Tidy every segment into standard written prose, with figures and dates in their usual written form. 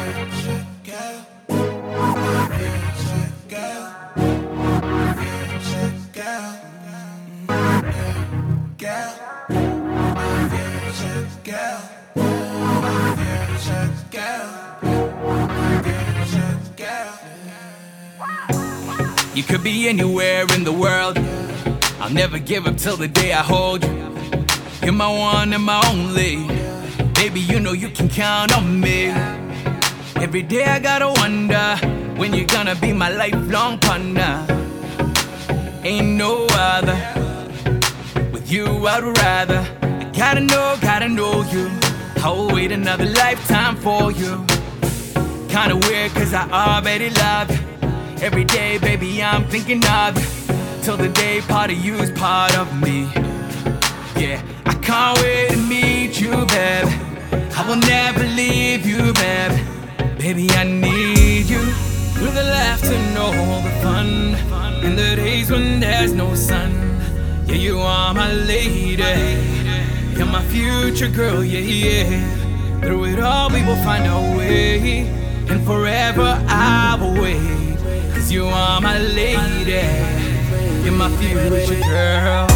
You could be anywhere in the world. I'll never give up till the day I hold you. You're my one and my only. Baby, you know you can count on me. Every day I gotta wonder when you're gonna be my lifelong partner. Ain't no other. With you I'd rather. I gotta know you. I'll wait another lifetime for you. Kinda weird cause I already love you. Every day, baby, I'm thinking of you. Till the day part of you's part of me. Yeah, I can't wait to meet you, baby. I will never leave you, baby. Baby, I need you. Through the laughter and all the fun, and the days when there's no sun. Yeah, you are my lady. You're my future girl, yeah, yeah. Through it all, we will find our way. And forever I will wait. Cause you are my lady. You're my future girl.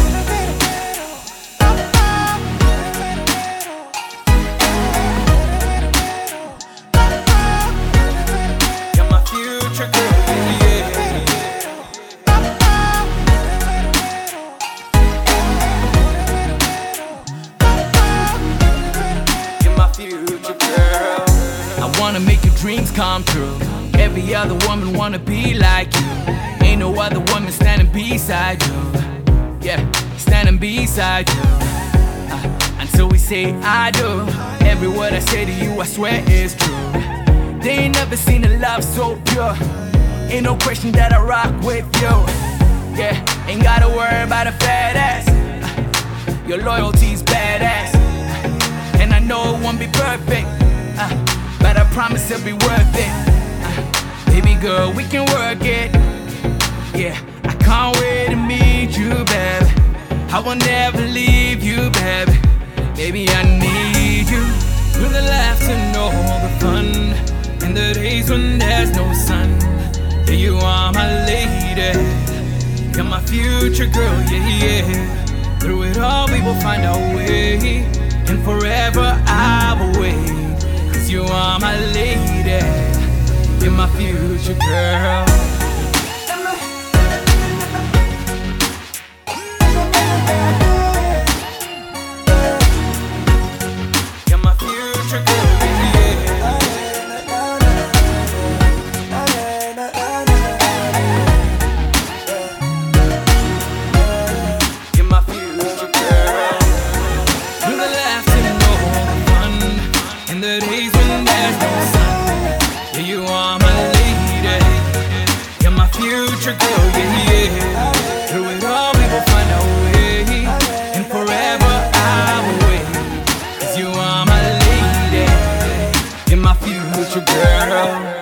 You're my future girl, yeah. You're my future girl. I wanna make your dreams come true. Every other woman wanna be like you. Ain't no other woman standing beside you. Yeah, standing beside you. Until we say I do. Every word I say to you, I swear is true. They ain't never seen a love so pure. Ain't no question that I rock with you. Yeah, ain't gotta worry about a fat ass. Your loyalty's badass. And I know it won't be perfect, but I promise it'll be worth it. Baby girl, we can work it. Yeah, I can't wait to meet you, baby. I will never leave you, baby. Baby, I need you. Through the laughter and all the fun, and the days when there's no sun. Yeah, you are my lady. You're my future girl, yeah, yeah. Through it all, we will find our way. And forever I will wait. Cause you are my lady. You're my future girl. You're my future girl, yeah. You're my future girl. Through the laughter and all the fun, and the days when there's no sun. Yeah, you are my lady. You're my future girl, yeah, yeah. Through it all, we will find our way. And forever I will wait. Cause you are my lady. You're my future girl.